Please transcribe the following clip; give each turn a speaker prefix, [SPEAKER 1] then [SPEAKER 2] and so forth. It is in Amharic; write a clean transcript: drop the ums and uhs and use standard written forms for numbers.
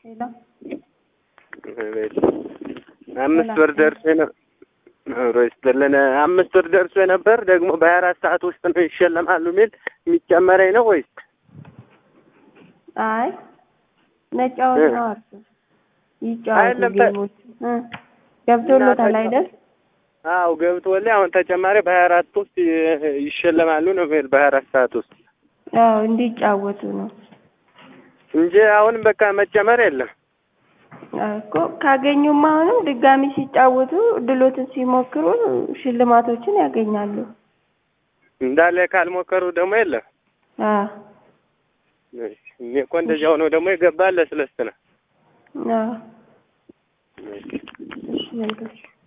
[SPEAKER 1] ሄሎ
[SPEAKER 2] አምስት ወር ደርሶ ነው ሮይስ ለነ አምስት ወር ደርሶ ነበር። ደግሞ በ24 ሰዓት ውስጥ ነው ይሸለማሉ የሚል የሚጨመረኝ ነው ወይስ?
[SPEAKER 1] አይ ነጫወት ነው አርሱ ይጫወቱ ጌሞች ገብቶሎታል አይደል?
[SPEAKER 2] አዎ ገብቶልኝ። አሁን ተጨማሪ በ24 ውስጥ ይሸለማሉ ነው የሚል በ24 ሰዓት ውስጥ
[SPEAKER 1] አዎ እንዲጫወቱ ነው
[SPEAKER 2] እንጂ አሁን በቃ መጨመር የለም
[SPEAKER 1] እኮ። ካገኙማ አሁንም ድጋሚ ሲጫወቱ ድሎትን ሲሞክሩ ሽልማቶችን ያገኛሉ።
[SPEAKER 2] እንዳለ ካልሞከሩ ደግሞ የለም። እኔ እኮ እንደዚያው ነው ደግሞ ይገባል ለስለስተ ነው።
[SPEAKER 1] እሺ